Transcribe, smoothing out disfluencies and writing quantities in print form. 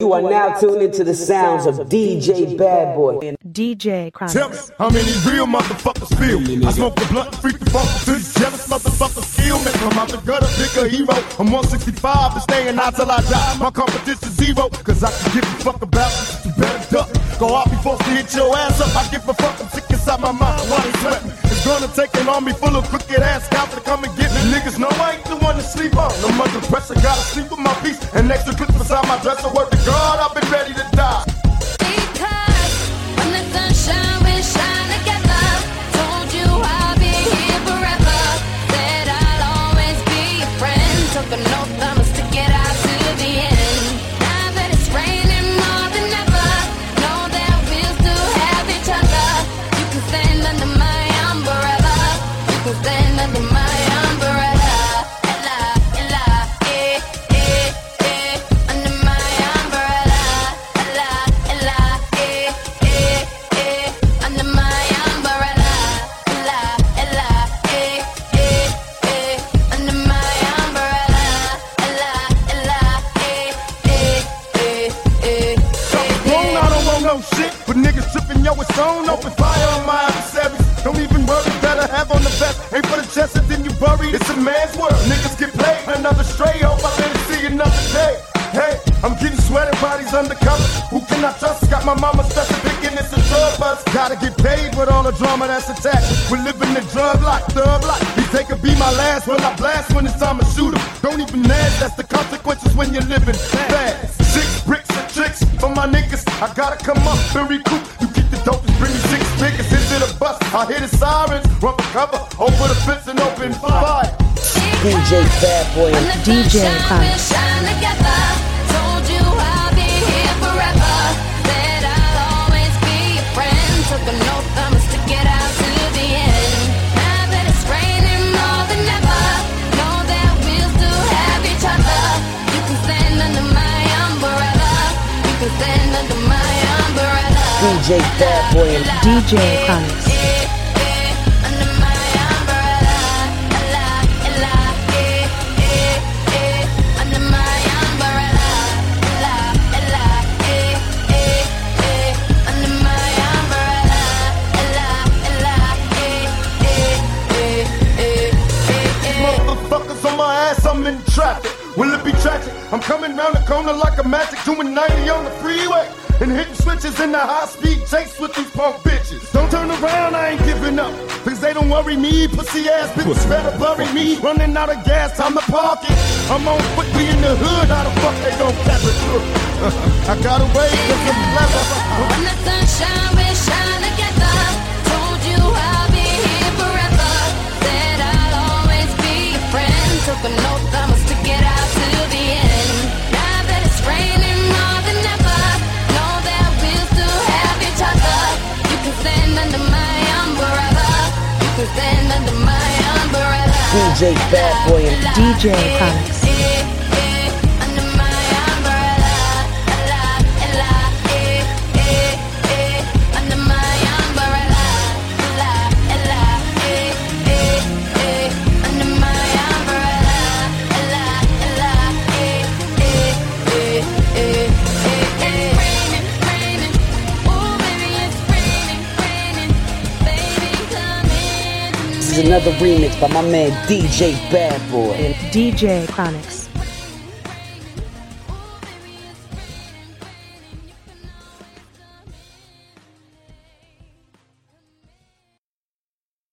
You are now tuned into the sounds of DJ Bad Boy. DJ Chronix. Tell me how many real motherfuckers feel. I smoke the blunt, freak the funk, till these jealous motherfuckers kill me. I'm out the gutter, bigger hero. I'm 165 and staying out till I die. My competition's zero, cause I can give a fuck about you. You better duck. Go out before to hit your ass up. I give a fuck, I'm sick inside my mind. Why they sweat me? It's gonna take an army full of crooked ass scouts to come and get me. Niggas know I ain't the one to sleep on. I'm under pressure, gotta sleep with my peace. And extra clips beside my dresser. Word to God, I've been ready to die. Because when the sunshine will shine together, told you I'll be here forever. Said I'll always be your friend. Took an oath, I'ma stick it out to the end. Now that it's raining more than ever, know that we'll still have each other. You can stand under my umbrella. You can stand under my umbrella. Ella, Ella, eh, eh, eh, under my umbrella. Ella, Ella, eh, eh, eh, under my umbrella. Ella, Ella, eh, eh, eh, under my umbrella. Ella, Ella, eh, eh, eh, eh, Blown, I don't want no shit, but niggas tripping, yo, it's on. Open fire on my adversaries. Don't even worry, better have on the vest. Ain't for the chest and then you bury. It's a man's world, niggas get played. Another stray, hope I live to see another day. Hey, I'm getting sweaty bodies undercover. Who can I trust? Got my mama stressing, thinking it's a drug bust. Gotta get paid with all the drama that's attached. We're living the drug life, thug life. These they could be my last when I blast when it's time to shoot 'em. Don't even ask, that's the consequences when you're living fast. 6 bricks and tricks for my niggas. I gotta come up and recoup. You keep the dopest, bring me 6 figures into the bus. I hear the sirens, run for cover, over the fence and open fire. DJ Bad Boy and DJ Chronix. shine together. Told you I'll be here forever. Said I'll always be your friend. Took an oath, I'ma stick it out to the end. Now that it's raining more than ever, know that we'll still have each other. You can stand under my umbrella. You can stand under my umbrella. DJ Bad Boy and DJ Chronix. Under my umbrella. Ella, Ella, eh, eh, eh, under my umbrella. Ella, Ella, eh, eh, eh, under my umbrella. Ella, Ella, eh, eh, eh, eh. Motherfuckers on my ass, I'm in traffic. Will it be tragic? I'm coming round the corner like a magic, doing 90 on the freeway. And hitting switches in the high-speed chase with these punk bitches. Don't turn around, I ain't giving up. Cause they don't worry me, pussy-ass bitches better bury me. Running out of gas, time to park it. I'm on foot, we in the hood, how the fuck they gon' catch it? I got away cause I'm clever. When the sunshine will shine together, told you I'll be here forever. Said I'll always be your friend. Took an oath, I'ma stick it out to the end. Now that it's raining more than ever, know that we'll still have each other. You can stand under my umbrella. You can stand under my umbrella. DJ Bad Boy and DJ Chronix. Under my umbrella. Ella, Ella, eh, eh, eh, under my umbrella. Ella, Ella, eh, eh, eh, under my umbrella. Ella, Ella, eh, eh, eh, eh, eh. It's raining, raining. Ooh, baby, it's raining, raining. Baby, come in. this is another remix by my man DJ Bad Boy. DJ Chronix.